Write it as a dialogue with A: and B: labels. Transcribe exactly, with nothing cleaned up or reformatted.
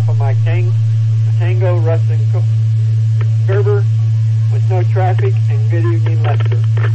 A: Alpha Mike Tang, Tango, Rustin Gerber, with no traffic, and good evening, Lester.